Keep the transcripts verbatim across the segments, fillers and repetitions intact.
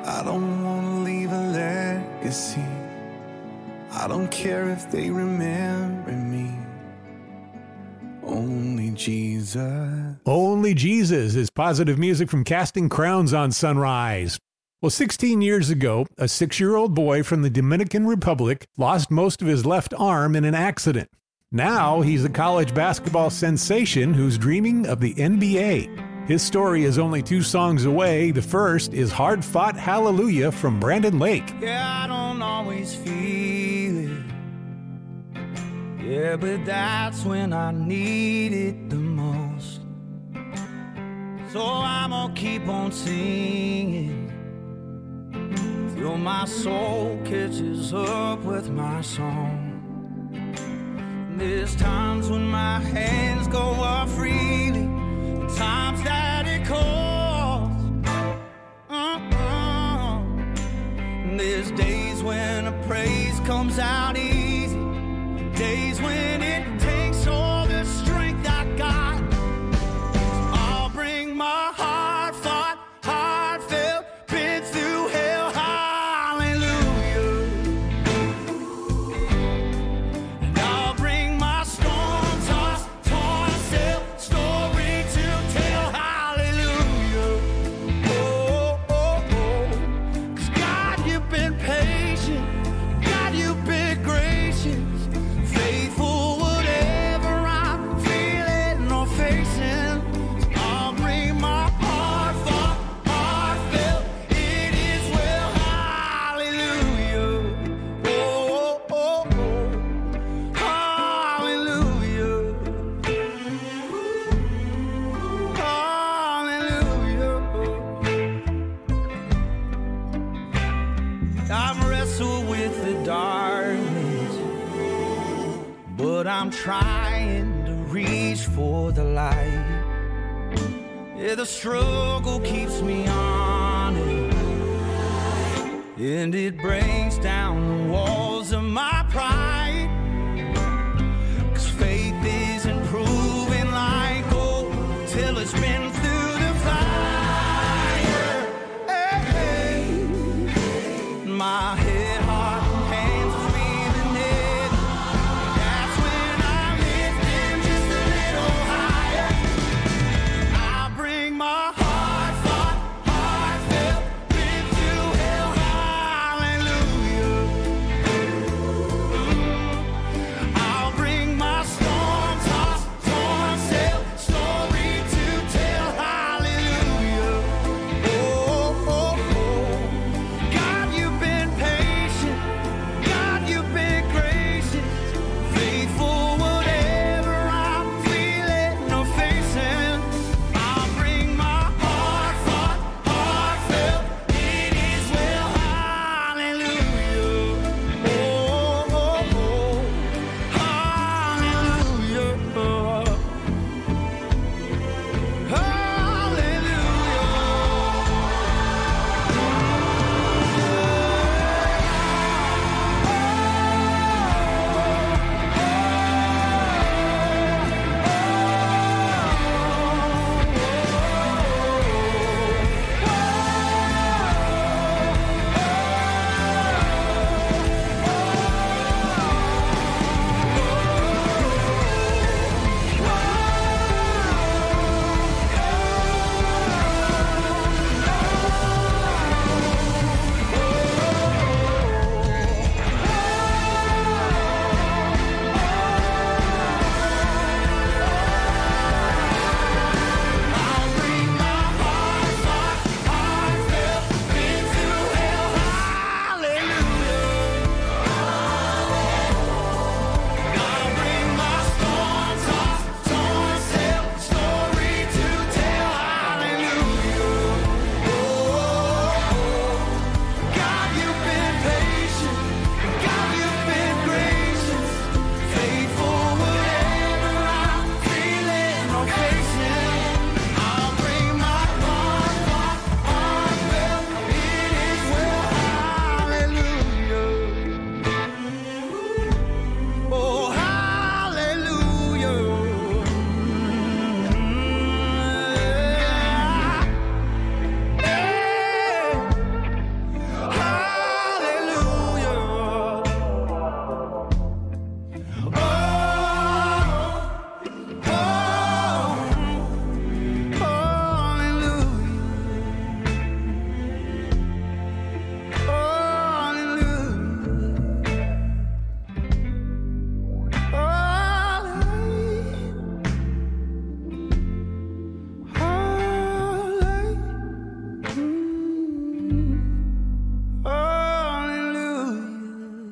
I don't want to leave a legacy. I don't care if they remember me. Only Jesus. Only Jesus is positive music from Casting Crowns on Sunrise. Well, sixteen years ago, a six-year-old boy from the Dominican Republic lost most of his left arm in an accident. Now he's a college basketball sensation who's dreaming of the N B A. His story is only two songs away. The first is Hard Fought Hallelujah from Brandon Lake. Yeah, I don't always feel it. Yeah, but that's when I need it the most. So I'm gonna keep on singing till my soul catches up with my song. There's times when my hands go up freely, times that it calls. Uh-uh. There's days when a praise comes out easy, days when it takes all the strength I got. I'll bring my heart fought, heartfelt, been through hell, hallelujah. And I'll bring my storm tossed, torn self story to tell, hallelujah. Oh, oh, oh. 'Cause God, you've been patient, God, you've been gracious, faithful whatever I'm feeling or facing. I'll bring my heart fought, heartfelt, it is well, hallelujah. Oh, oh, oh, hallelujah. Hallelujah. I've wrestled with the darkness, but I'm trying to reach for the light. Yeah, the struggle keeps me honest, and it breaks down the walls of my pride. 'Cause faith is improving like gold till it's been through the fire. Hey, hey. My head, heart, and hands are feeling it. That's when I'm lifting just a little higher. I bring my heart fought, heartfelt, been through hell, hallelujah.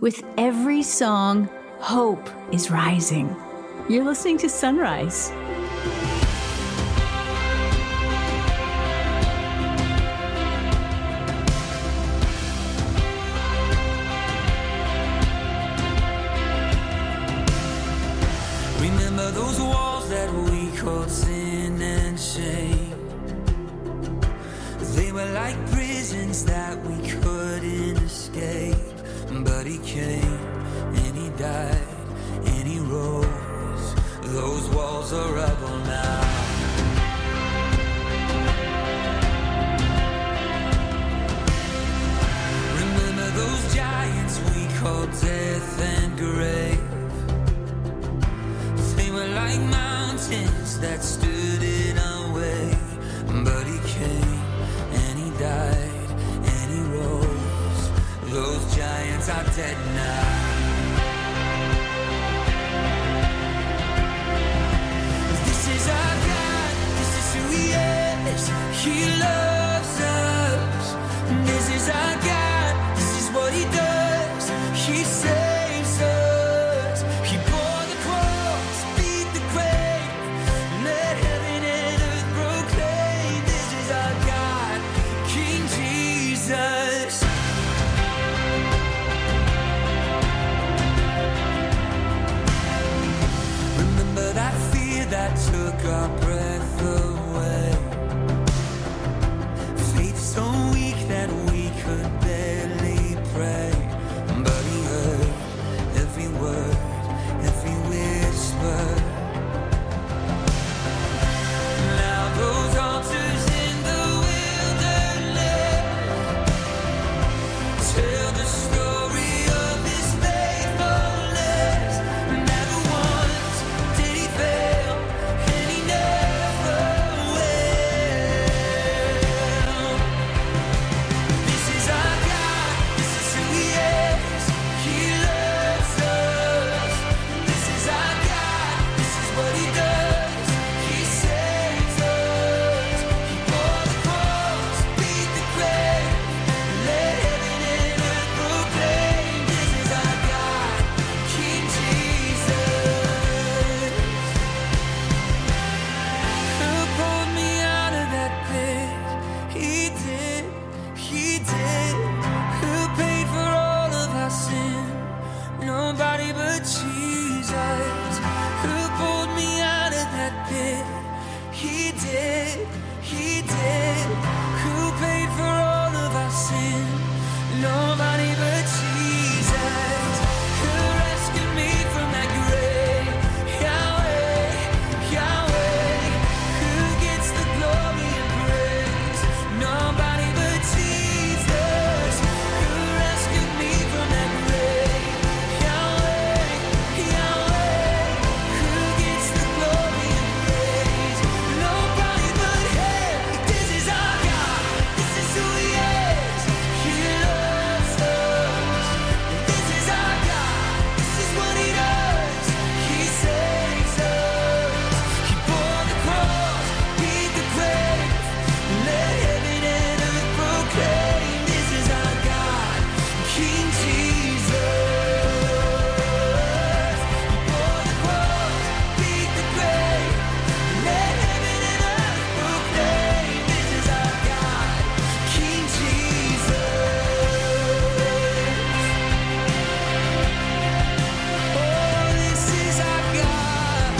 With every song, hope is rising. You're listening to Sunrise. Remember those walls that we called sin and shame? They were like prisons that we couldn't escape. But he came and he died and he rose. Those walls are rubble now. Remember those giants we called death and grave? Like mountains that stood in our way. But he came and he died and he rose. Those giants are dead now. This is our God, this is who he is. He loves us. This is our God, this is what he does. He saves us. He bore the cross, beat the grave, let heaven and earth proclaim. This is our God, King Jesus. Remember that fear that took our breath away. Faith so weak that we could barely pray. But he heard every word, every whisper. Now those altars in the wilderness tell the story of his faithfulness. Never once did he fail, and he never will. This is our God, this is who he is. He loves us. This is our God, this is what he does. He saves us. He bore the cross, beat the grave, let heaven and earth proclaim. This is our God, King Jesus. Who pulled me out of that pit? He did, he did. Who paid for all of our sin? Nobody but Jesus. Who pulled me out of that pit? He did, he did. Who paid for all of our sin? Nobody but Jesus. Who rescued me from that grave? Yahweh, Yahweh. Who gets the glory and praise? Nobody but Jesus. Who rescued me from that grave? Yahweh, Yahweh. Who gets the glory and praise? Nobody but him. This is our God. This is who he is. He loves us. This is our God. This is what he does. He saves us. He bore the cross, beat the grave, let heaven and earth proclaim. This is our God, King Jesus. He bore the cross, beat the grave, let heaven and earth proclaim. This is our God, King Jesus. Oh, this is our God.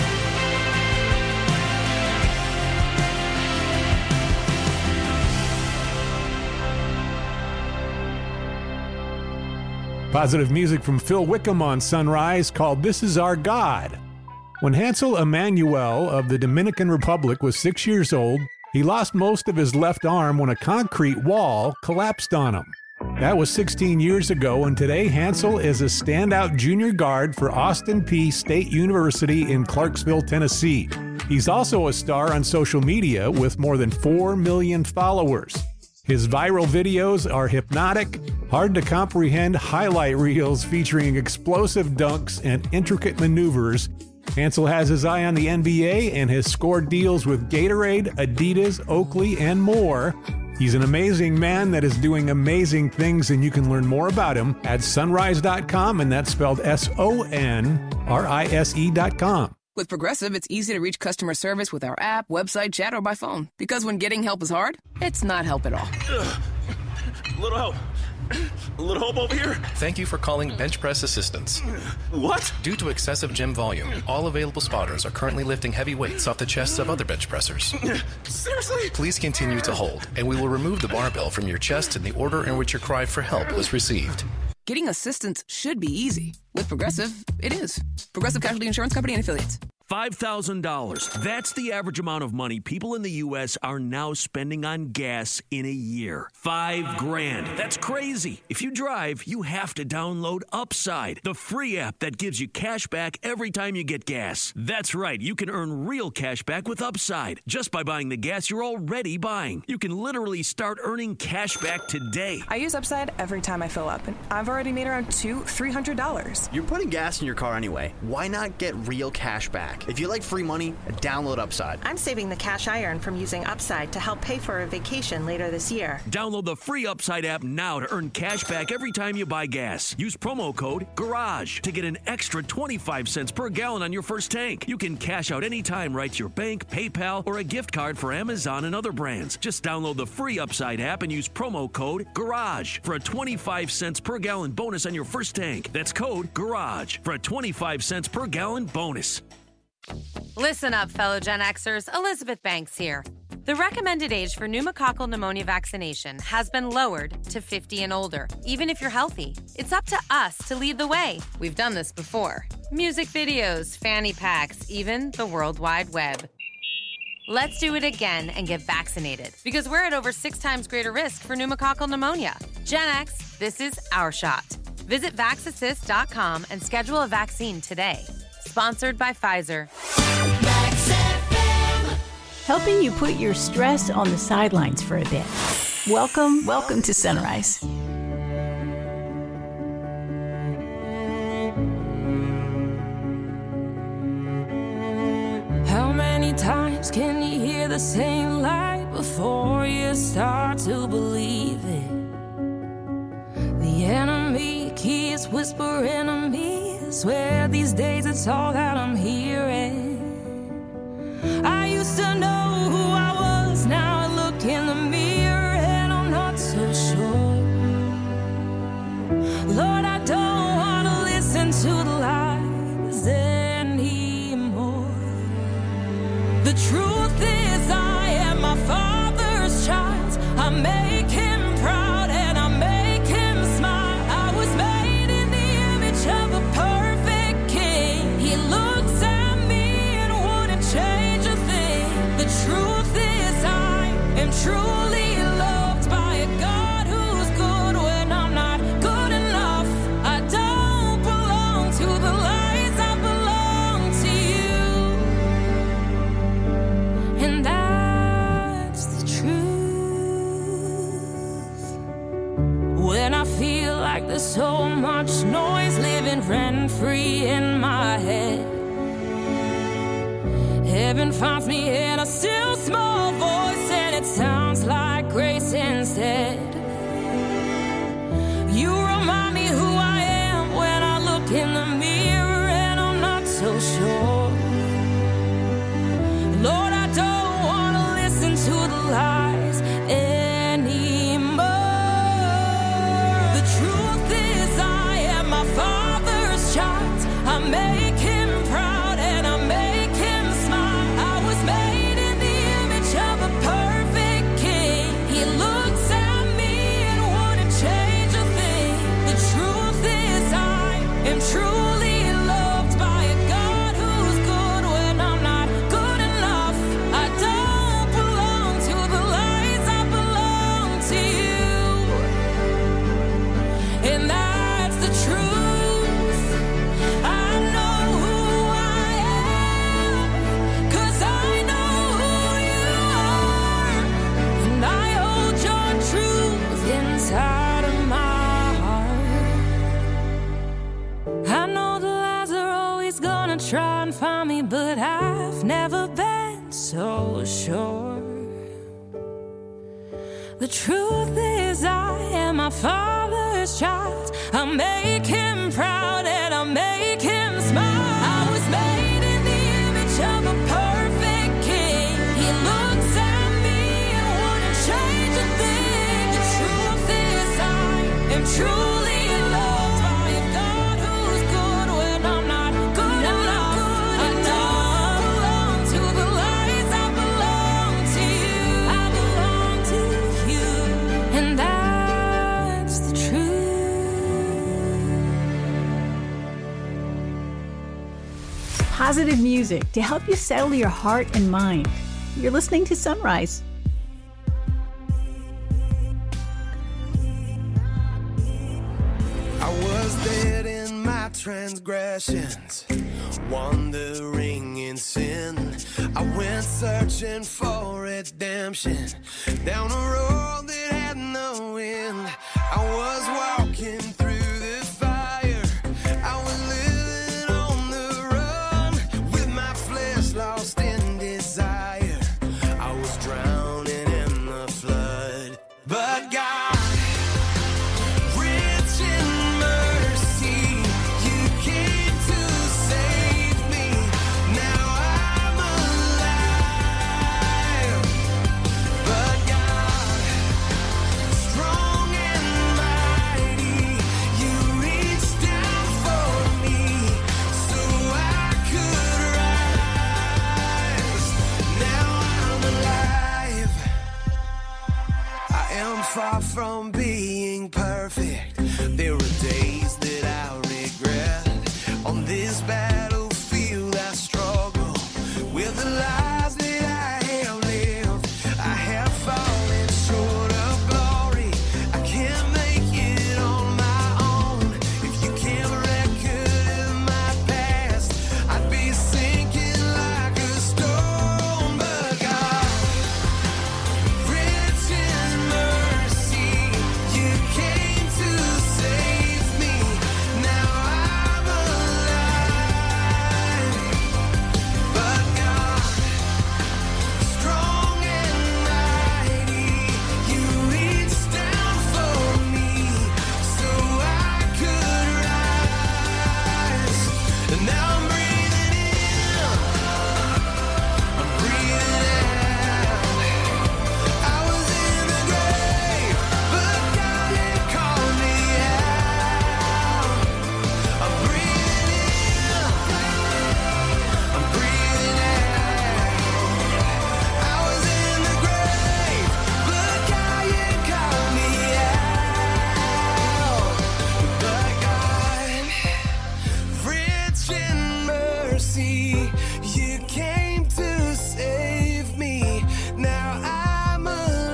Positive music from Phil Wickham on Sunrise called This Is Our God. When Hansel Emmanuel of the Dominican Republic was six years old, he lost most of his left arm when a concrete wall collapsed on him. That was sixteen years ago, and today Hansel is a standout junior guard for Austin Peay State University in Clarksville, Tennessee. He's also a star on social media with more than four million followers. His viral videos are hypnotic, hard-to-comprehend highlight reels featuring explosive dunks and intricate maneuvers. Hansel has his eye on the N B A and has scored deals with Gatorade, Adidas, Oakley, and more. He's an amazing man that is doing amazing things, and you can learn more about him at sonrise dot com, and that's spelled S O N R I S E dot com. With Progressive, it's easy to reach customer service with our app, website, chat, or by phone. Because when getting help is hard, it's not help at all. Ugh. A little help. A little help over here. Thank you for calling Bench Press Assistance. What? Due to excessive gym volume, all available spotters are currently lifting heavy weights off the chests of other bench pressers. Seriously? Please continue to hold, and we will remove the barbell from your chest in the order in which your cry for help was received. Getting assistance should be easy. With Progressive, it is. Progressive Casualty Insurance Company and Affiliates. five thousand dollars. That's the average amount of money people in the U S are now spending on gas in a year. Five grand. That's crazy. If you drive, you have to download Upside, the free app that gives you cash back every time you get gas. That's right. You can earn real cash back with Upside just by buying the gas you're already buying. You can literally start earning cash back today. I use Upside every time I fill up, and I've already made around two, three hundred dollars. You're putting gas in your car anyway. Why not get real cash back? If you like free money, download Upside. I'm saving the cash I earn from using Upside to help pay for a vacation later this year. Download the free Upside app now to earn cash back every time you buy gas. Use promo code GARAGE to get an extra twenty-five cents per gallon on your first tank. You can cash out anytime right to your bank, PayPal, or a gift card for Amazon and other brands. Just download the free Upside app and use promo code GARAGE for a twenty-five cents per gallon bonus on your first tank. That's code GARAGE for a twenty-five cents per gallon bonus. Listen up, fellow Gen Xers. Elizabeth Banks here. The recommended age for pneumococcal pneumonia vaccination has been lowered to fifty and older, even if you're healthy. It's up to us to lead the way. We've done this before. Music videos, fanny packs, even the World Wide Web. Let's do it again and get vaccinated, because we're at over six times greater risk for pneumococcal pneumonia. Gen X, this is our shot. Visit vax assist dot com and schedule a vaccine today. Sponsored by Pfizer. Helping you put your stress on the sidelines for a bit. Welcome, welcome to Sunrise. How many times can you hear the same lie before you start to believe it? The enemy keeps whispering to me. Swear these days it's all that I'm hearing. I used to know who I was, now I look in the mirror and I'm not so sure. Lord, I don't want to listen to the lies anymore. The truth is I am my Father's child. I make him proud and I make him smile. I was made in the image of a perfect king. He looks at me and wouldn't change a thing. The truth is I am truly loved by a God who's good when I'm not good enough. I don't belong to the lies, I belong to you. And that's the truth. When I feel like there's so much noise living rent-free in my head, heaven finds me in a still small voice and it sounds like grace instead. You remind me who I am when I look in the mirror and I'm not so sure. Lord, I don't want to listen to the lies anymore. The truth is I am my Father's child. I make him proud and I make him smile. I was made in the image of a perfect king. He looks at me and wouldn't change a thing. The truth is I am truly loved by a God who's good when I'm not good enough. I don't belong to the lies, I belong to you. And that's the truth. I know who I am, 'cause I know who you are. And I hold your truth inside of my heart. I know the lies are always gonna try and find me, but I've never been so sure. The truth is I am my Father's child. I make him proud and I make him smile. I was made in the image of a perfect king. He looks at me and wouldn't change a thing. The truth is I am truly loved by a God who's good when I'm not good enough. I don't belong to the lies, I belong to you. I belong to you, and that's the truth. Positive music to help you settle your heart and mind. You're listening to Sunrise. I was dead in my transgressions, wandering in sin. I went searching for redemption down a road that had no end. I was walking through the fire. I was living on the run with my flesh lost in desire. I was drowning in the flood, but God, rich in mercy, you came to save me. Now I'm alive. But God, strong and mighty, you reached down for me so I could rise. Now I'm alive. I am far from being perfect. There are days that I regret. On this battlefield I struggle with the lies that I have lived. I have fallen short of glory. I can't make it on my own. If you kept record of my past, I'd be sinking like a stone. But God, rich in mercy, you came to save me. Now I'm alive. But God, strong and mighty, you reached down for me so I could rise. And now I'm breathing in, I'm breathing out. I was in the grave, but God had called me out. I'm breathing in, I'm breathing out. I was in the grave, but God had called me out. But God, rich in mercy, you came to save me. Now I'm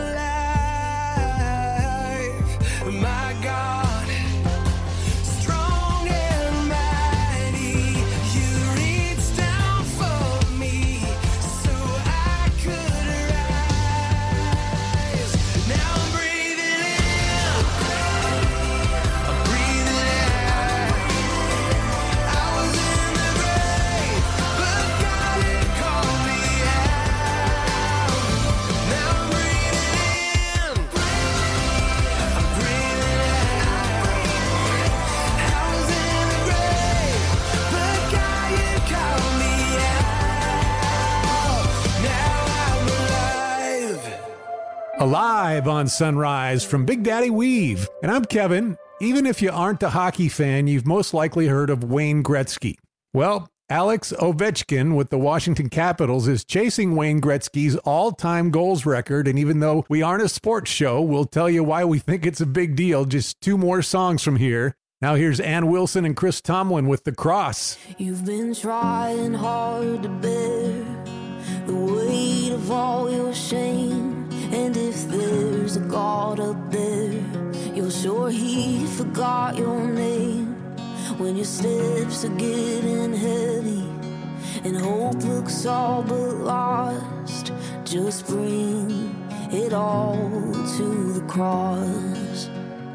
alive. My God, strong and mighty, you reached down for me so I could rise. Now I'm breathing in, I'm breathing out. I was in the grave, but God had called me out. Now I'm breathing in, I'm breathing out. I was in the grave, but God had called me out. Now I'm alive. Alive on Sunrise from Big Daddy Weave. And I'm Kevin. Even if you aren't a hockey fan, you've most likely heard of Wayne Gretzky. Well, Alex Ovechkin with the Washington Capitals is chasing Wayne Gretzky's all-time goals record, and even though we aren't a sports show, we'll tell you why we think it's a big deal. Just two more songs from here. Now here's Ann Wilson and Chris Tomlin with The Cross. You've been trying hard to bear the weight of all your shame. And if there's a God up there, you're sure he forgot your name. When your steps are getting heavy and hope looks all but lost, just bring it all to the cross.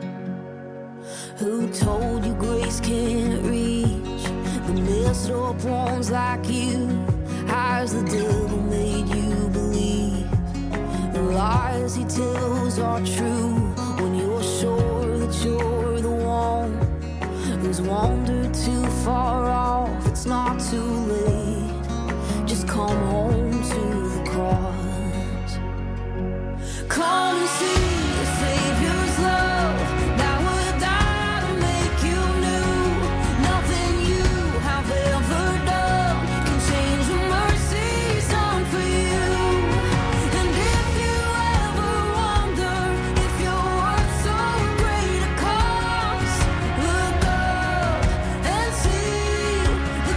Who told you grace can't reach the messed up ones like you? Has the devil made you believe the lies he tales are true, when you're sure that you're the one who's wandered too far off, it's not too late. Just come home to the cross. Come and see the Savior's love that would die to make you new. Nothing you have ever done can change the mercies done for you. And if you ever wonder if you're worth so great a cost, look up and see the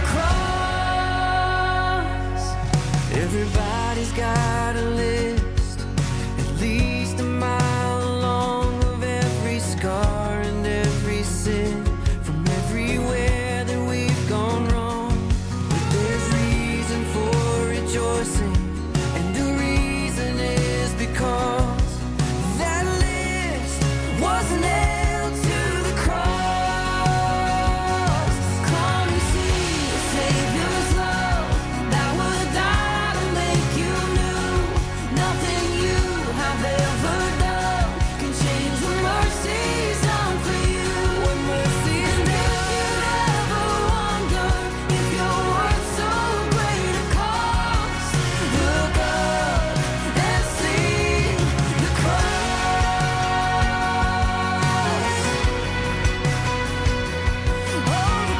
cross. Everybody's got a list, at least a mile long, of every scar and every sin from everywhere that we've gone wrong. But there's reason for rejoicing, and the reason is because that list was nailed to the cross. Come and see the Savior's love that would die to make you new. Nothing you have ever done can change the mercies done for you. What mercy is and if you ever wonder if you're worth so great a cost, look up and see the cross. Oh, the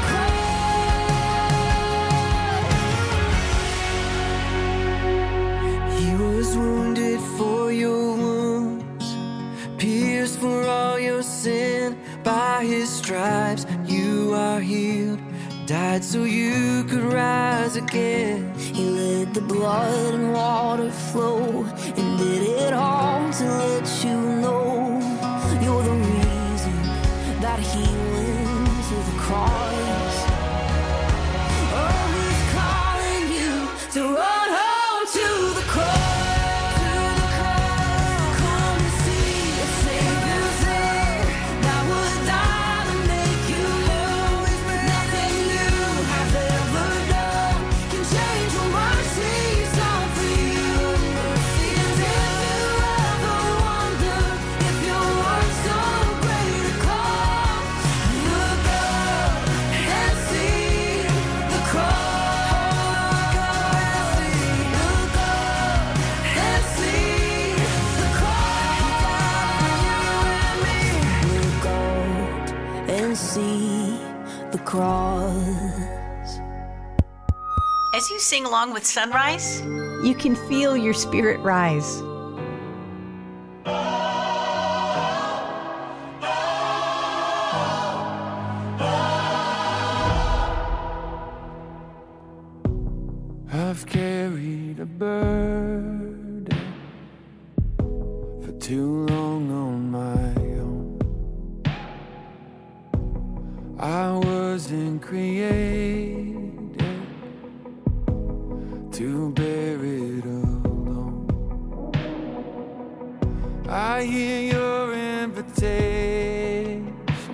cross. He was wounded for your wounds, pierced for all your sin. By his stripes you are healed, died so you could rise again. He let the blood and water flow and did it all to let you know you're the reason that he went to the cross. Oh, he's calling you to run home to the cross. Come and see a Savior's there that would die to make you new. Nothing you have ever done can change what mercy's done for you. And if you ever wonder if you're worth so great a cost, look up and see the cross. Look up and see the cross. Look up and see the cross. As you sing along with Sunrise, you can feel your spirit rise. I've carried a burden for too long on my own. I wasn't created to bear it alone. I hear your invitation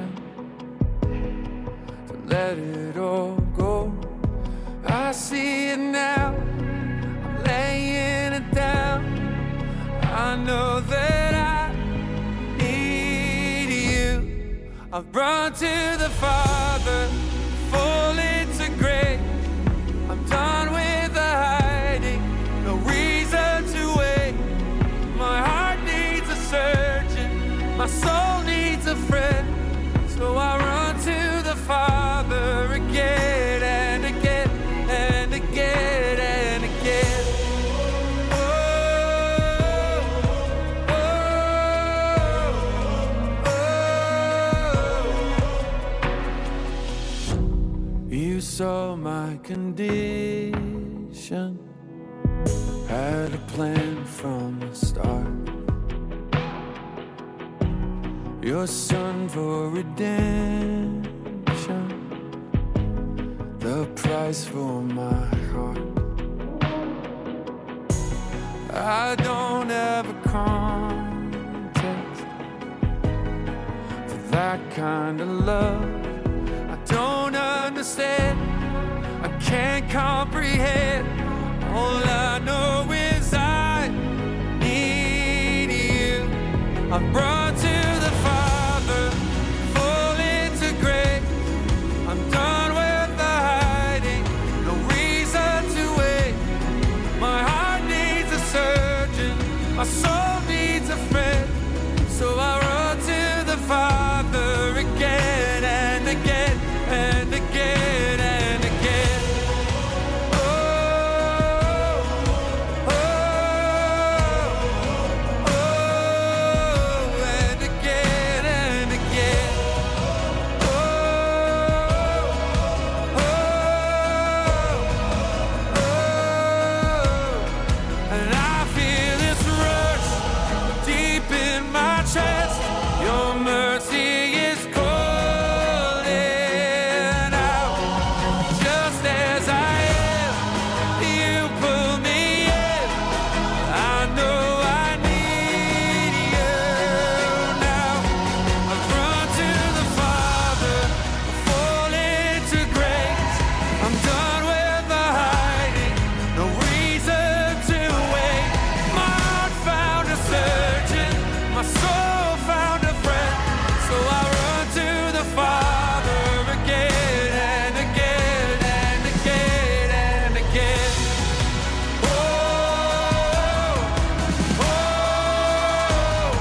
to let it all go. I see it now, I'm laying it down. I know that I need you. I've run to the Father, fallen to grace. I'm done with the hiding, no reason to wait. My heart needs a surgeon, my soul needs a friend. So I run to the Father again and again and again and again. Oh, oh, oh. You saw my condition, had a plan from the start. Your son for redemption, the price for my heart. I don't have a context for that kind of love. I don't understand, I can't comprehend. All I know is I need you. I've run to the Father, full into grace. I'm done with the hiding, no reason to wait. My heart needs a surgeon, my soul needs a friend. So I run to the Father again and again and again and again. Oh, oh, oh, and again and again. Oh, oh, oh, and I feel this rush deep in my chest. Your mercy is calling out. Just as I am, you pull me in. I know I need you now. I've run to the Father, fall into grace. I'm done with the hiding, no reason to wait. My heart found a surgeon, my soul found a friend. So I run to the Father again and again and again and again. Oh, oh,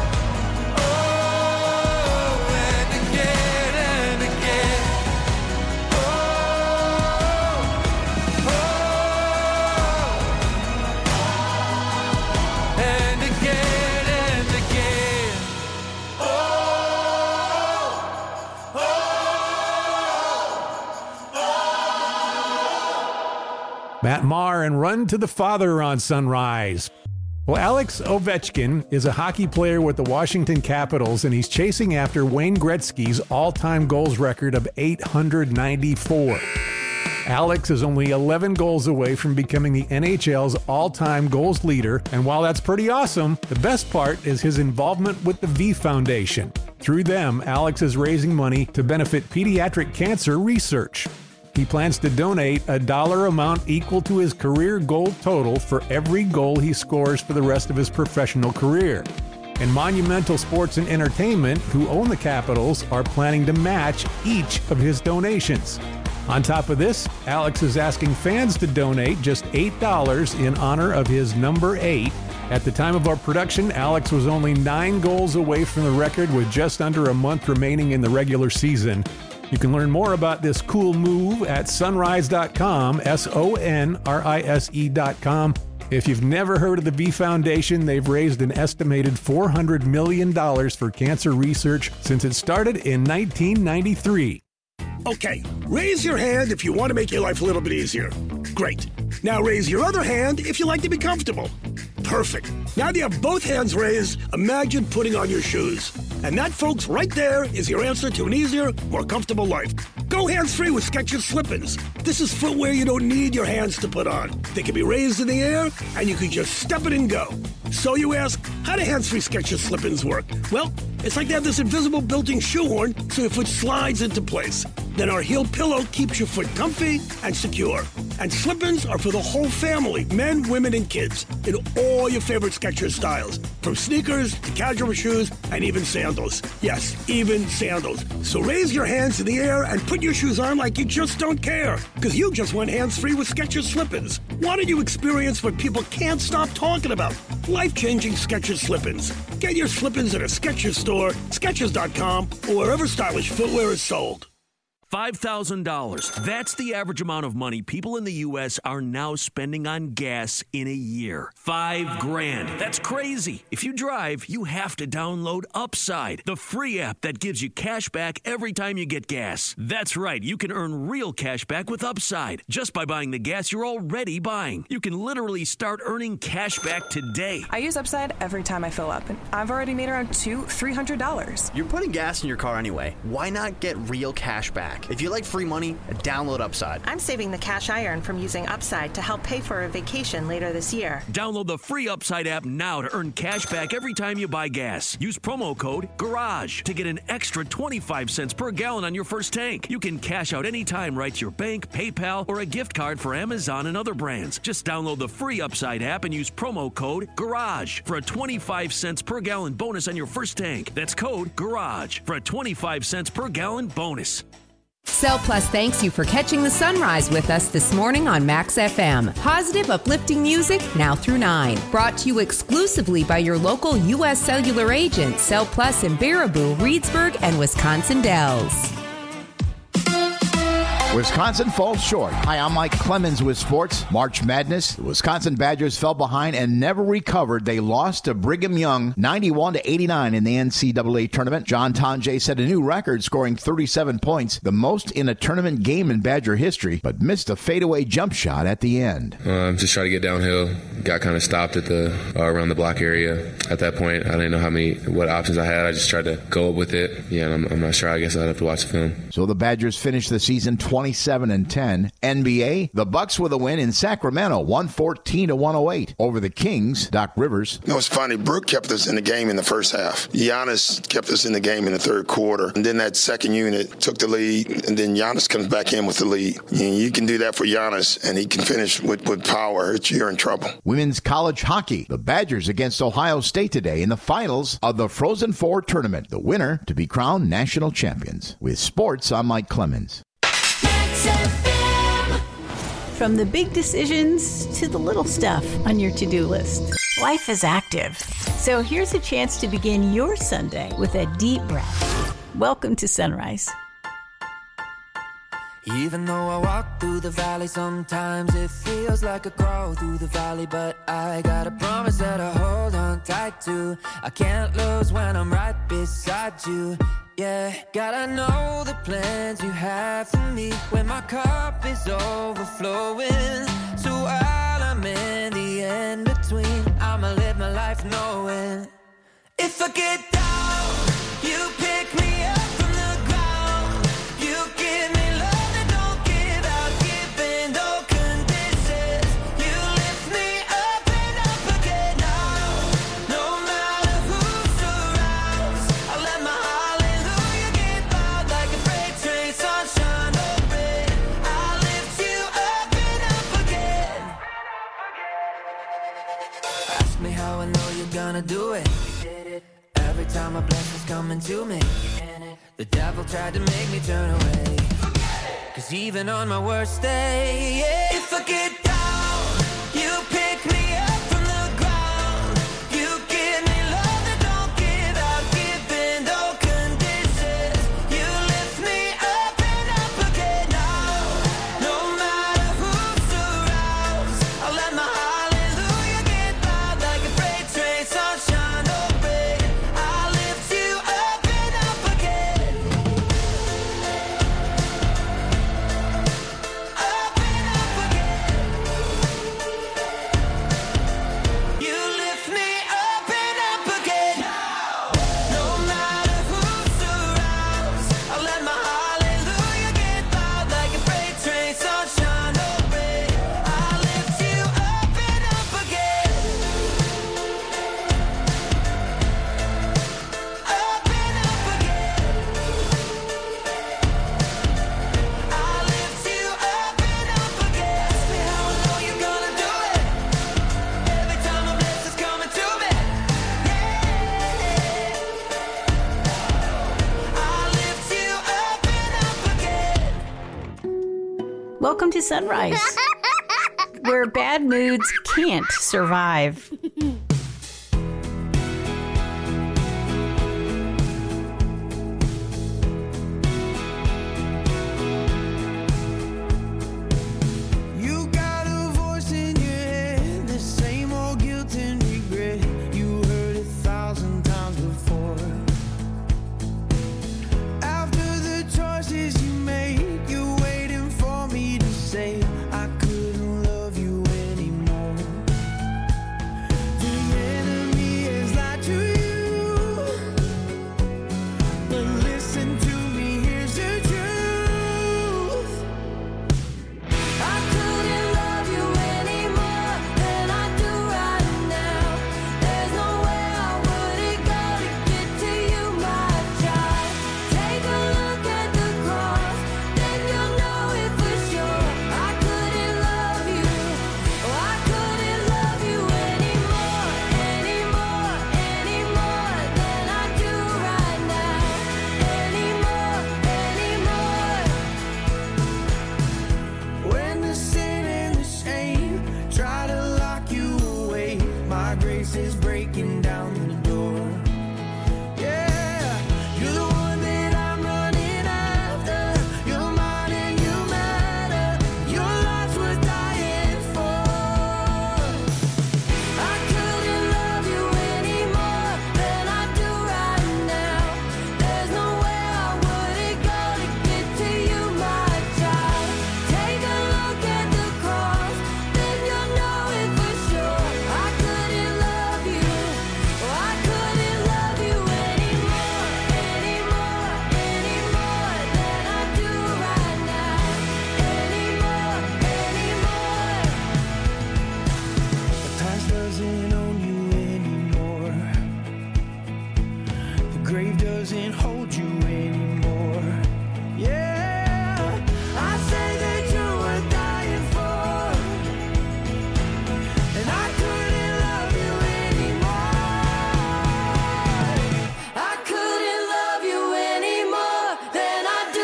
oh, and again and again. Oh, oh, and again and again. Matt Maher and Run to the Father on Sunrise. Well, Alex Ovechkin is a hockey player with the Washington Capitals, and he's chasing after Wayne Gretzky's all-time goals record of eight hundred ninety-four. Alex is only eleven goals away from becoming the N H L's all-time goals leader, and while that's pretty awesome, the best part is his involvement with the V Foundation. Through them, Alex is raising money to benefit pediatric cancer research. He plans to donate a dollar amount equal to his career goal total for every goal he scores for the rest of his professional career. And Monumental Sports and Entertainment, who own the Capitals, are planning to match each of his donations. On top of this, Alex is asking fans to donate just eight dollars in honor of his number eight. At the time of our production, Alex was only nine goals away from the record with just under a month remaining in the regular season. You can learn more about this cool move at sunrise dot com, S O N R I S E dot com. If you've never heard of the V Foundation, they've raised an estimated four hundred million dollars for cancer research since it started in nineteen ninety-three. Okay, raise your hand if you want to make your life a little bit easier. Great. Now raise your other hand if you like to be comfortable. Perfect. Now that you have both hands raised, imagine putting on your shoes. And that, folks, right there is your answer to an easier, more comfortable life. Go hands-free with Skechers Slip-ins. This is footwear you don't need your hands to put on. They can be raised in the air, and you can just step it and go. So you ask, how do hands-free Skechers Slip-ins work? Well, it's like they have this invisible built-in shoehorn so your foot slides into place. Then our heel pillow keeps your foot comfy and secure. And slip-ins are for the whole family, men, women, and kids, in all your favorite Skechers styles. From sneakers to casual shoes and even sandals. Yes, even sandals. So raise your hands in the air and put your shoes on like you just don't care. Because you just went hands-free with Skechers Slip-ins. Why don't you experience what people can't stop talking about? Life-changing Skechers Slip-ins. Get your Slip-ins at a Skechers store, Skechers dot com, or wherever stylish footwear is sold. five thousand dollars. That's the average amount of money people in the U S are now spending on gas in a year. Five grand. That's crazy. If you drive, you have to download Upside, the free app that gives you cash back every time you get gas. That's right. You can earn real cash back with Upside just by buying the gas you're already buying. You can literally start earning cash back today. I use Upside every time I fill up, and I've already made around two, three hundred dollars. You're putting gas in your car anyway. Why not get real cash back? back. If you like free money, download Upside. I'm saving the cash I earn from using Upside to help pay for a vacation later this year. Download the free Upside app now to earn cash back every time you buy gas. Use promo code GARAGE to get an extra twenty-five cents per gallon on your first tank. You can cash out anytime right to your bank, PayPal, or a gift card for Amazon and other brands. Just download the free Upside app and use promo code GARAGE for a twenty-five cents per gallon bonus on your first tank. That's code GARAGE for a twenty-five cents per gallon bonus. Cell Plus thanks you for catching the sunrise with us this morning on Max F M. Positive, uplifting music now through nine. Brought to you exclusively by your local U S Cellular agent, Cell Plus in Baraboo, Reedsburg, and Wisconsin Dells. Wisconsin falls short. Hi, I'm Mike Clemens with sports. March Madness. The Wisconsin Badgers fell behind and never recovered. They lost to Brigham Young ninety-one to eighty-nine in the N C double A tournament. John Tonje set a new record, scoring thirty-seven points, the most in a tournament game in Badger history, but missed a fadeaway jump shot at the end. Um, just try to get downhill. Got kind of stopped at the uh, around the block area. At that point, I didn't know how many what options I had. I just tried to go up with it. Yeah, I'm, I'm not sure. I guess I'd have to watch the film. So the Badgers finished the season twenty-seven and ten. N B A, the Bucks with a win in Sacramento, one fourteen to one oh eight over the Kings. Doc Rivers. You know, it's funny. Brooke kept us in the game in the first half. Giannis kept us in the game in the third quarter. And then that second unit took the lead, and then Giannis comes back in with the lead. And you can do that for Giannis, and he can finish with, with power. It's, you're in trouble. Women's college hockey. The Badgers against Ohio State today in the finals of the Frozen Four tournament. The winner to be crowned national champions. With sports, I'm Mike Clemens. From the big decisions to the little stuff on your to-do list, life is active. So here's a chance to begin your Sunday with a deep breath. Welcome to Sunrise. Even though I walk through the valley, sometimes it feels like a crawl through the valley. But I got a promise that I hold on tight to. I can't lose when I'm right beside you. Yeah, gotta know the plans you have for me when my cup is overflowing. So while I'm in the in-between, I'ma live my life knowing if I get down, you pick me up from the ground. You give me love that don't give out, giving no conditions. You lift me up and up again now. No matter who surrounds, I let my hallelujah get loud like a freight train, sunshine or rain. I lift you up and up again. Ask me how I know you're gonna do it. Every time a blessing's coming to me, the devil tried to make me turn away. Cause even on my worst day, yeah, if I get down, you pick me up from the ground. You give me love that don't give out, giving no conditions. You lift me up and up again now. No matter who surrounds, I let my hallelujah get loud like a freight train, sunshine or rain. I lift you up and up again. Up and up again. You lift me up and up again. No matter who surrounds, I let my hallelujah get loud like a freight train, sunshine or rain. I lift you up and up again. Up and up again. I lift you up and up again. Ask me how I know you're gonna do it. Every time a blessing's coming to me. I lift you up and up again. Welcome to Sunrise, where bad moods can't survive. You got a voice in your head, the same old guilt and regret. You heard a thousand times before. After the choices you made, you're waiting for me to say I couldn't love you anymore. The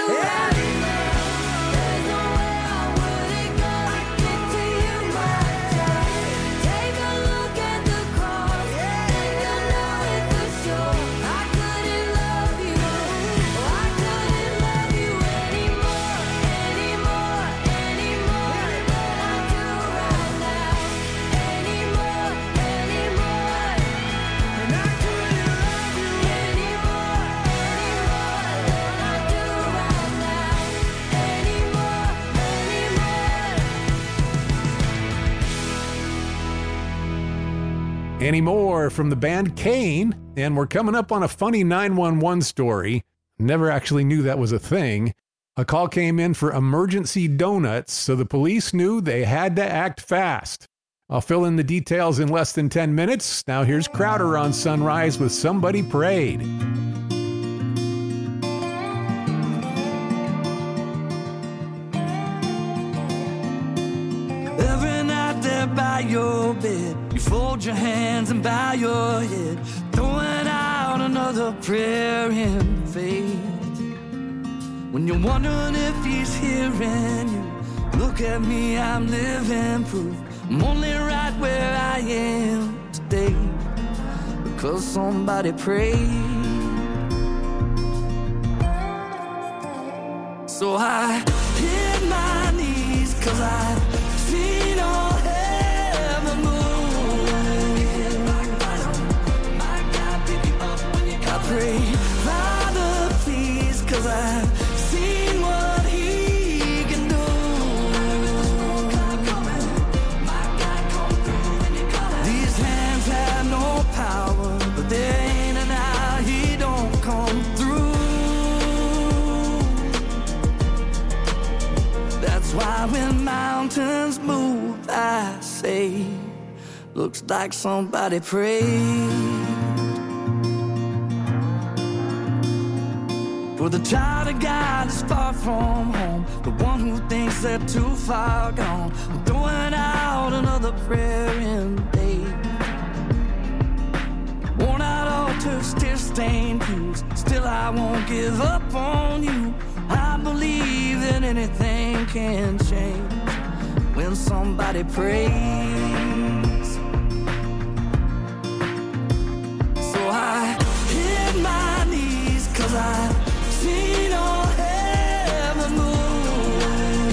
Anymore from the band Kane, and we're coming up on a funny nine one one story. Never actually knew that was a thing. A call came in for emergency donuts, so the police knew they had to act fast. I'll fill in the details in less than ten minutes. Now here's Crowder on Sunrise with Somebody Prayed. Every night there by your bed, you fold your hands and bow your head, throwing out another prayer in faith. When you're wondering if he's hearing you, look at me, I'm living proof. I'm only right where I am today because somebody prayed. So I hit my knees because I've seen all heaven move. I pray, Father, please, because I've seen what he can do. These hands have no power, but there ain't an hour he don't come through. That's why when mountains move, I say, looks like somebody prayed. For the child of God is far from home, the one who thinks they're too far gone. I'm throwing out another prayer in day. Worn out altars, tear-stained pews, still I won't give up on you. I believe that anything can change when somebody prays. So I hit my knees because I seen all heaven move.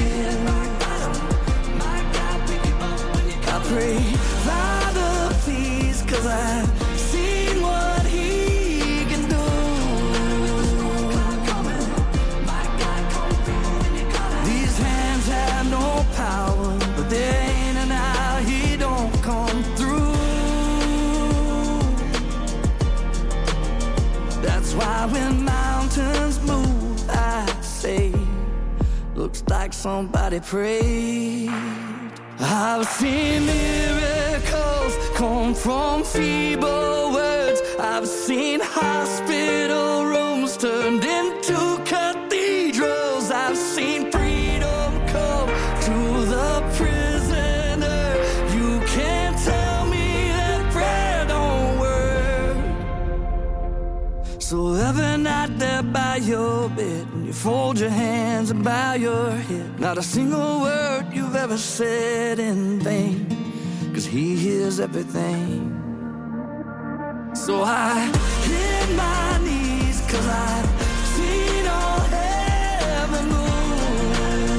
I pray, Father, please, because I've seen what he can do. These hands have no power, but there ain't an hour he don't come through. That's why when mountains move, I say, looks like somebody prayed. I've seen miracles come from feeble words. I've seen hospital rooms turned into cathedrals. I've seen freedom come to the prisoner. You can't tell me that prayer don't work. So every night there by your bed, when you fold your hands and bow your head, not a single word you've ever said in vain, cause he hears everything. So I hit my knees cause I've seen all heaven move.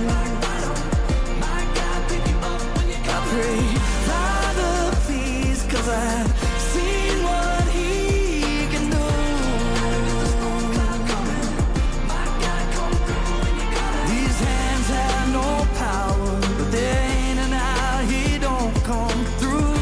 I pray, Father, please, cause I've seen what he can do. These hands have no power, but there ain't an hour he don't come through.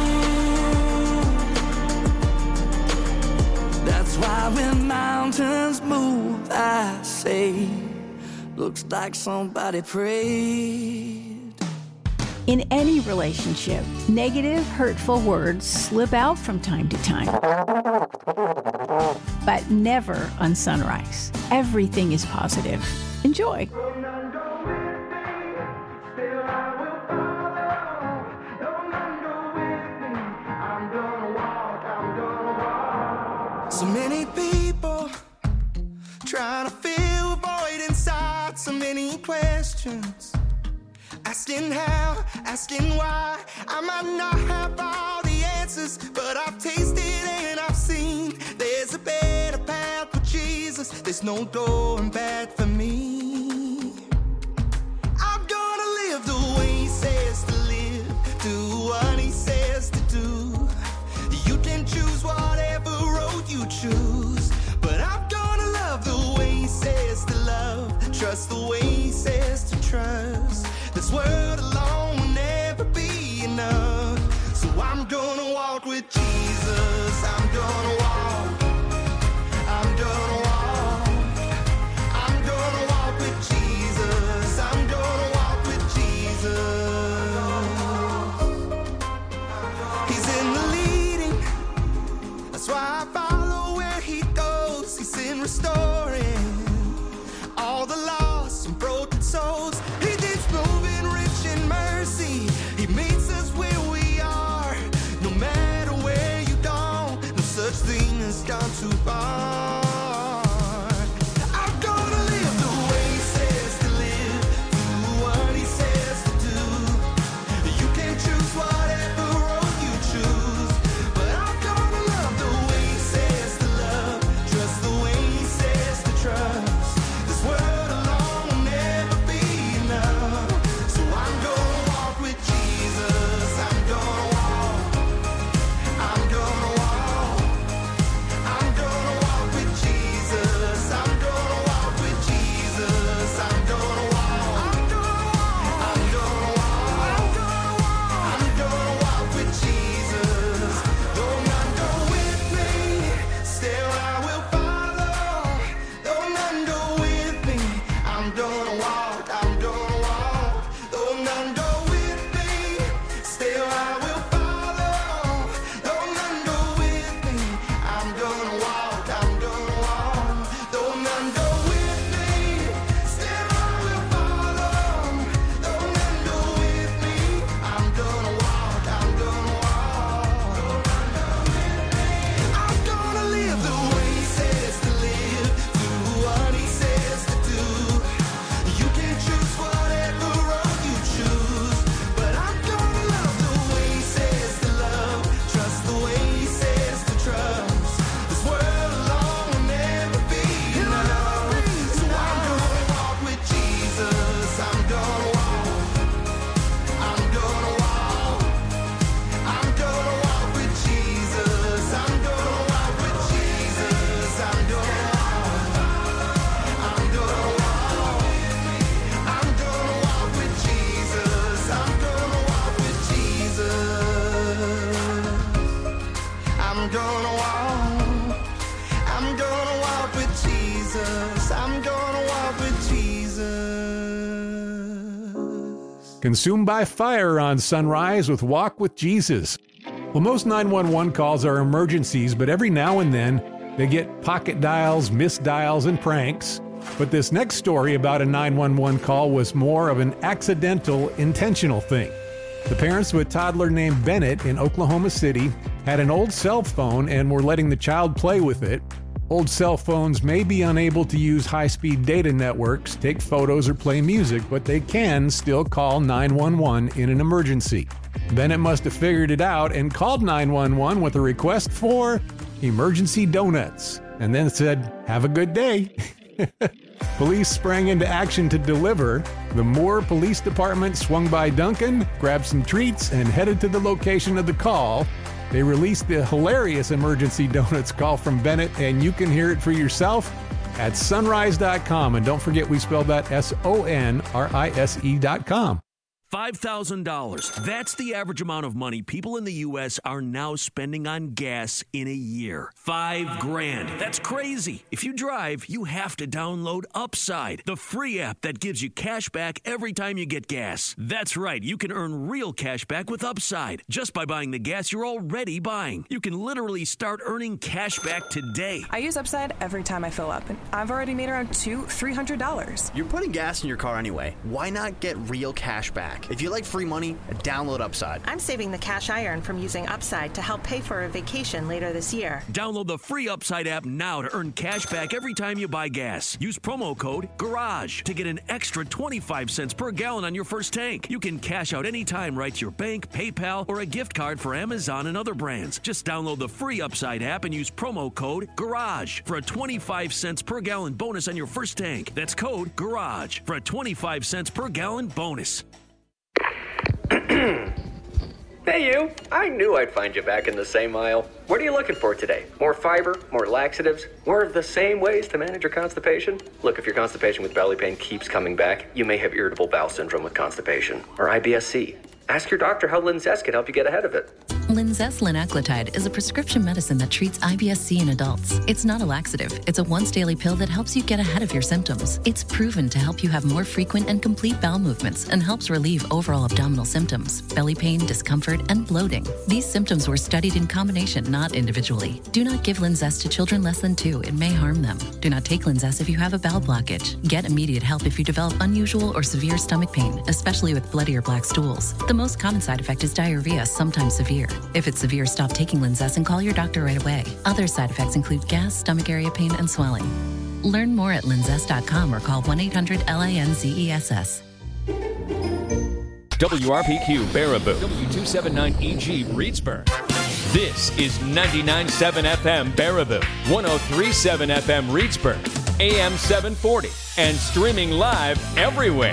That's why when mountains move, I say, looks like somebody prayed. In any relationship, negative, hurtful words slip out from time to time. But never on Sunrise. Everything is positive. Enjoy. So many people trying to fill a void got so many questions. Asking how, asking why. I might not have all the answers, but I've tasted and I've seen there's a better path with Jesus. There's no going back for me. I'm gonna live the way he says to live, do what he says to do. You can choose whatever road you choose, but I'm gonna love the way he says to love, trust the way he says to trust. This world alone will never be enough, so I'm gonna walk with Jesus. I'm gonna walk, I'm gonna walk, I'm gonna walk with Jesus. I'm gonna walk with Jesus. He's in the leading, that's why I follow where he goes. He's in restoring all the lost and broken souls. He did moving rich in mercy. He meets us where we are, no matter where you don't. No such thing as gone too far. I'm gonna live the way he says to live, do what he says to do. You can choose whatever road you choose, but I'm gonna love the way he says to love, trust the way he says to trust. This world alone will never be enough, so I'm gonna walk with Jesus. I'm gonna walk, I'm gonna walk, I'm gonna walk with Jesus. I'm gonna walk with Jesus. I'm gonna walk, I'm gonna walk, I'm gonna walk, I'm gonna walk with Jesus. Though none go with me, still I will follow. Though none go with me, I'm gonna walk, I'm gonna walk. Though none go with me, still I will follow. Though none go with me, I'm gonna walk, I'm gonna walk. Though none go with me, still I will follow. Though none go with me, I'm gonna walk, I'm gonna walk. I'm gonna live the way he says to live, do what he says to do. You can choose whatever road you choose, but I'm gonna love the way he says to love, trust the way he says to trust. This world alone will never be enough, so I'm gonna walk with Jesus. I'm gonna walk, I'm gonna walk, I'm gonna walk with Jesus. I'm gonna walk with Jesus. I'm gonna walk, I'm gonna walk, I'm gonna walk with Jesus. I'm gonna walk with Jesus. I'm gonna walk, I'm gonna walk with Jesus. I'm gonna walk with Jesus. Consumed by fire on Sunrise with Walk with Jesus. Well, most nine one one calls are emergencies, but every now and then they get pocket dials, missed dials, and pranks. But this next story about a nine one one call was more of an accidental, intentional thing. The parents of a toddler named Bennett in Oklahoma City had an old cell phone and were letting the child play with it. Old cell phones may be unable to use high-speed data networks, take photos, or play music, but they can still call nine one one in an emergency. Bennett must have figured it out and called nine one one with a request for emergency donuts, and then said, "Have a good day." Police sprang into action to deliver. The Moore Police Department swung by Duncan, grabbed some treats, and headed to the location of the call. They released the hilarious emergency donuts call from Bennett, and you can hear it for yourself at sunrise dot com. And don't forget, we spelled that S O N R I S E dot com. five thousand dollars. That's the average amount of money people in the U S are now spending on gas in a year. Five grand. That's crazy. If you drive, you have to download Upside, the free app that gives you cash back every time you get gas. That's right. You can earn real cash back with Upside just by buying the gas you're already buying. You can literally start earning cash back today. I use Upside every time I fill up, and I've already made around two, three hundred dollars. You're putting gas in your car anyway. Why not get real cash back? back. If you like free money, download Upside. I'm saving the cash I earn from using Upside to help pay for a vacation later this year. Download the free Upside app now to earn cash back every time you buy gas. Use promo code GARAGE to get an extra twenty-five cents per gallon on your first tank. You can cash out anytime right to your bank, PayPal, or a gift card for Amazon and other brands. Just download the free Upside app and use promo code GARAGE for a twenty-five cents per gallon bonus on your first tank. That's code GARAGE for a twenty-five cents per gallon bonus. Hey you, I knew I'd find you back in the same aisle. What are you looking for today? More fiber, more laxatives, more of the same ways to manage your constipation? Look, if your constipation with belly pain keeps coming back, you may have irritable bowel syndrome with constipation, or I B S C. Ask your doctor how Linzess can help you get ahead of it. Linzess linaclotide is a prescription medicine that treats I B S C in adults. It's not a laxative. It's a once-daily pill that helps you get ahead of your symptoms. It's proven to help you have more frequent and complete bowel movements and helps relieve overall abdominal symptoms, belly pain, discomfort, and bloating. These symptoms were studied in combination, not individually. Do not give Linzess to children less than two. It may harm them. Do not take Linzess if you have a bowel blockage. Get immediate help if you develop unusual or severe stomach pain, especially with bloody or black stools. The most common side effect is diarrhea, sometimes severe. If it's severe, stop taking Linzess and call your doctor right away. Other side effects include gas, stomach area pain, and swelling. Learn more at linzess dot com or call one eight hundred L I N Z E S S. W R P Q Baraboo, W two seventy-nine E G Reedsburg. This is ninety-nine point seven F M Baraboo, one oh three point seven F M Reedsburg, A M seven forty, and streaming live everywhere.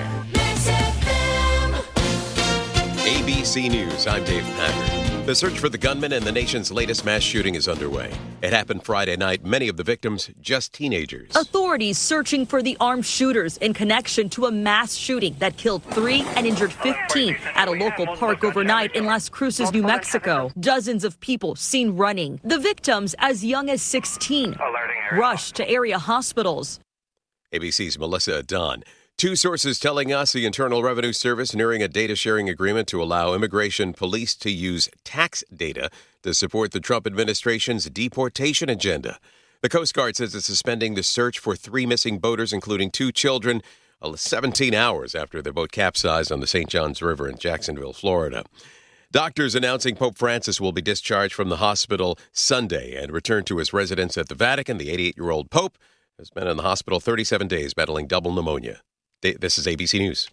A B C News, I'm Dave Packard. The search for the gunman in the nation's latest mass shooting is underway. It happened Friday night, many of the victims just teenagers. Authorities searching for the armed shooters in connection to a mass shooting that killed three and injured fifteen at a local park overnight in Las Cruces, New Mexico. Dozens of people seen running. The victims, as young as sixteen, rushed to area hospitals. A B C's Melissa Dunn. Two sources telling us the Internal Revenue Service nearing a data sharing agreement to allow immigration police to use tax data to support the Trump administration's deportation agenda. The Coast Guard says it's suspending the search for three missing boaters, including two children, seventeen hours after their boat capsized on the Saint Johns River in Jacksonville, Florida. Doctors announcing Pope Francis will be discharged from the hospital Sunday and return to his residence at the Vatican. The eighty-eight-year-old Pope has been in the hospital thirty-seven days battling double pneumonia. This is A B C News.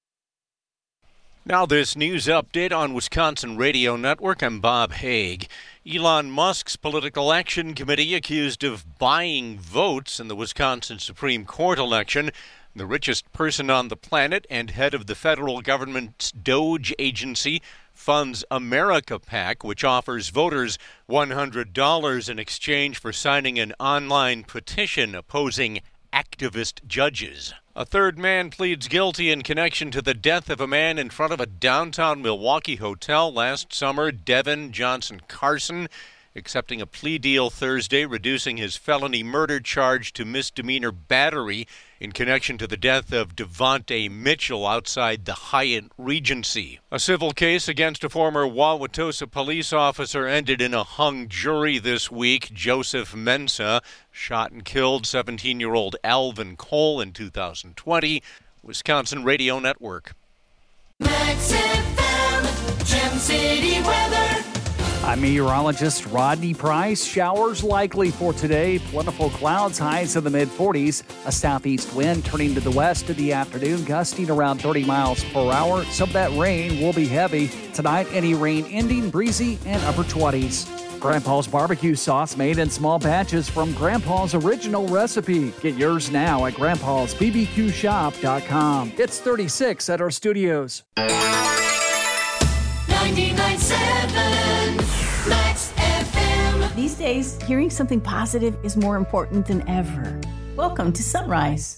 Now this news update on Wisconsin Radio Network. I'm Bob Haig. Elon Musk's Political Action Committee accused of buying votes in the Wisconsin Supreme Court election. The richest person on the planet and head of the federal government's DOGE agency funds America PAC, which offers voters one hundred dollars in exchange for signing an online petition opposing activist judges. A third man pleads guilty in connection to the death of a man in front of a downtown Milwaukee hotel last summer. Devin Johnson Carson accepting a plea deal Thursday, reducing his felony murder charge to misdemeanor battery in connection to the death of Devontae Mitchell outside the Hyatt Regency. A civil case against a former Wauwatosa police officer ended in a hung jury this week. Joseph Mensah shot and killed seventeen-year-old Alvin Cole in two thousand twenty. Wisconsin Radio Network. Max F M, Gem City weather. I'm meteorologist Rodney Price. Showers likely for today. Plentiful clouds, highs in the mid forties. A southeast wind turning to the west in the afternoon, gusting around thirty miles per hour. Some of that rain will be heavy. Tonight, any rain ending breezy and upper twenties. Grandpa's barbecue sauce made in small batches from Grandpa's original recipe. Get yours now at grandpas b b q shop dot com. It's thirty-six at our studios. ninety-nine point seven Max F M. These days, hearing something positive is more important than ever. Welcome to Sunrise.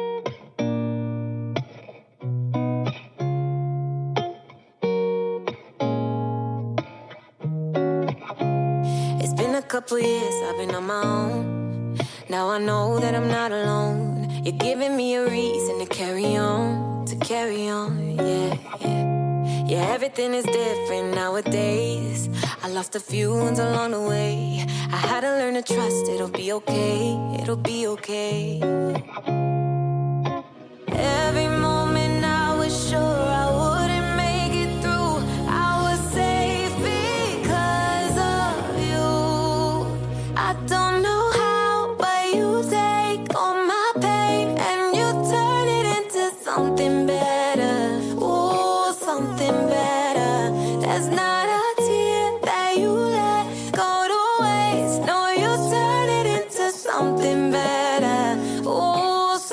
It's been a couple years, I've been on my own. Now I know that I'm not alone. You're giving me a reason to carry on, to carry on, yeah, yeah. Yeah, everything is different nowadays. I lost a few ones along the way. I had to learn to trust it'll be okay, it'll be okay. Every moment I was sure I wouldn't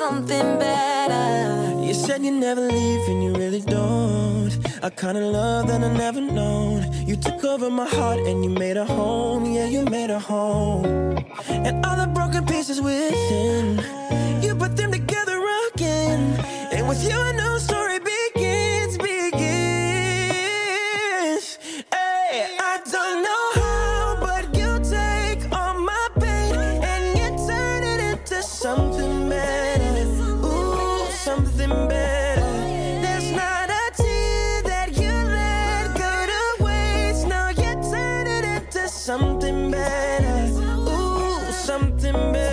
something better. You said you never leave and you really don't. A kind of love that I never known. You took over my heart and you made a home. Yeah, you made a home. And all the broken pieces within, you put them together again. And with you a new story begins, begins. Hey, I don't know how, but you take all my pain and you turn it into something better. Ooh, something better. There's not a tear that you let go to waste. Now you turn it into something better. Ooh, something better.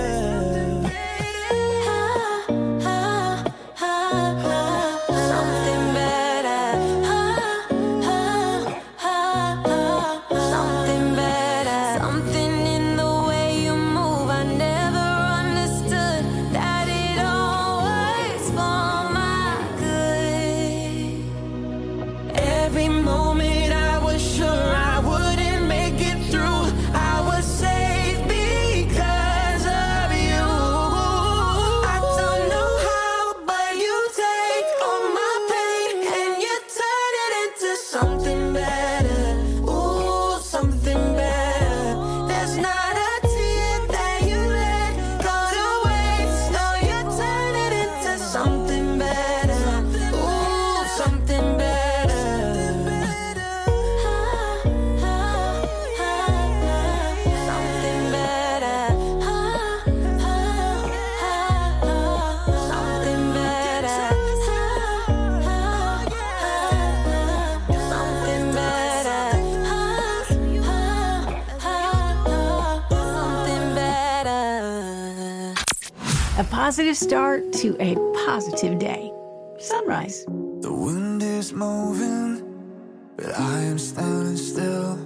A positive start to a positive day. Sunrise. The wind is moving, but I am standing still.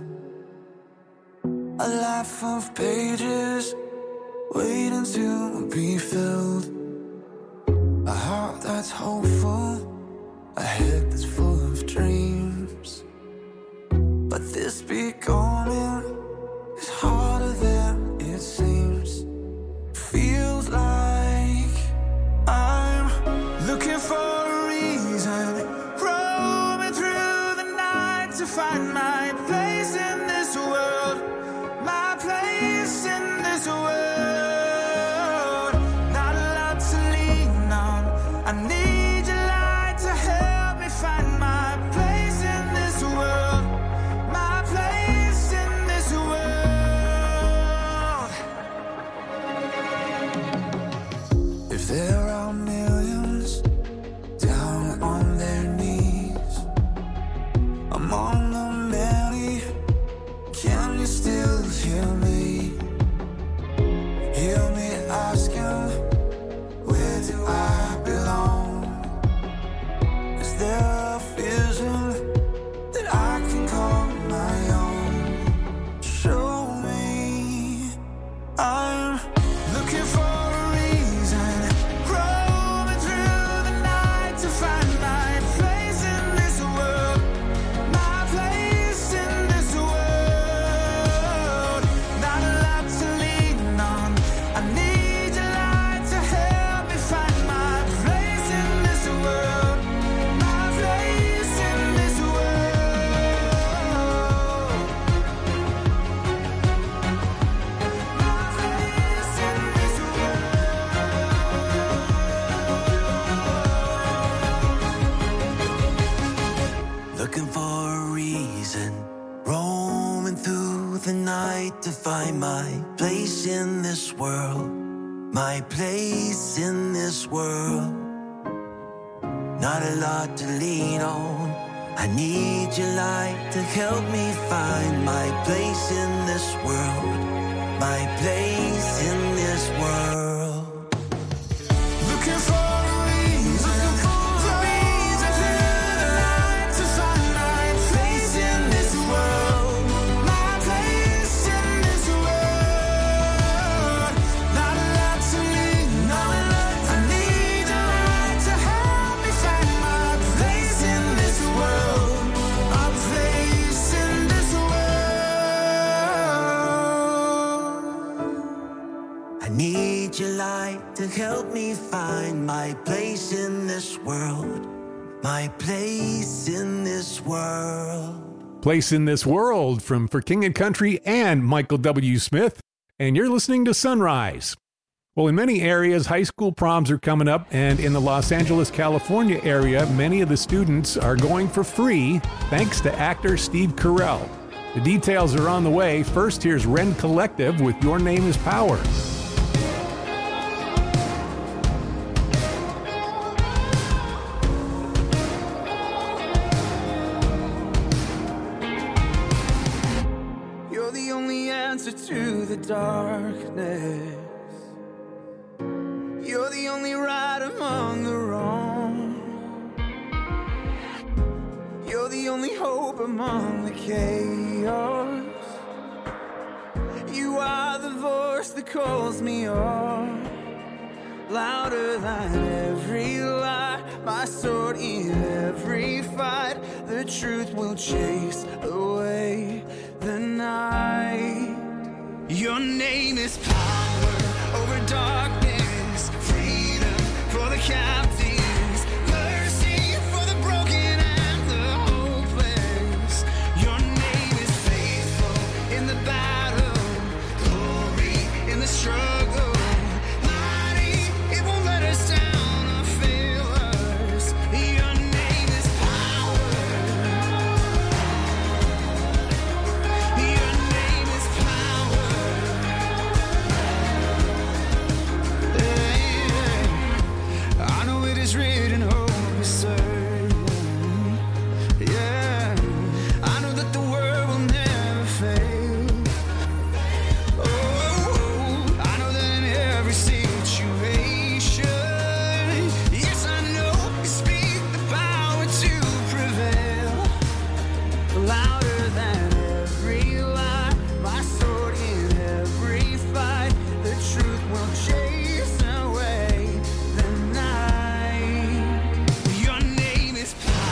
A life of pages waiting to be filled. A heart that's hopeful, a head that's full of dreams. But this becoming is harder than it seems. Feels like I'm looking for a reason, roaming through the night to find my place in this world, my place in this world. Not a lot to lean on, I need your light to help me find my place in this world, my place in this world. If there are millions down on their knees among the many, can you still hear me? Hear me asking, where do I belong? Is there a vision that I can call my own? Show me. I'm looking for a reason, roaming through the night to find my place in this world, my place in this world. Not a lot to lean on, I need your light to help me find my place in this world, my place in this world. My place in this world. Looking for a reason, roaming through the night to find my place in this world, my place in this world. Not a lot to lean on, I need your light to help me find my place in this world, my place in this world. Looking for a reason, roaming through the night to find my place in this world, my place in this world. Not a lot to lean on, I need your light to help me find my place in this world, my place in this world. I need your find my place in this world. My place in this world. Place in This World from For King and Country and Michael W. Smith. And you're listening to Sunrise. Well, in many areas, high school proms are coming up, and in the Los Angeles, California area, many of the students are going for free thanks to actor Steve Carell. The details are on the way. First, here's Ren Collective with Your Name is Power. You're the only answer to the darkness. You're the only right among the wrong. You're the only hope among the chaos. You are the voice that calls me on. Louder than every lie, my sword in every fight. The truth will chase away the night. Your name is power over dark.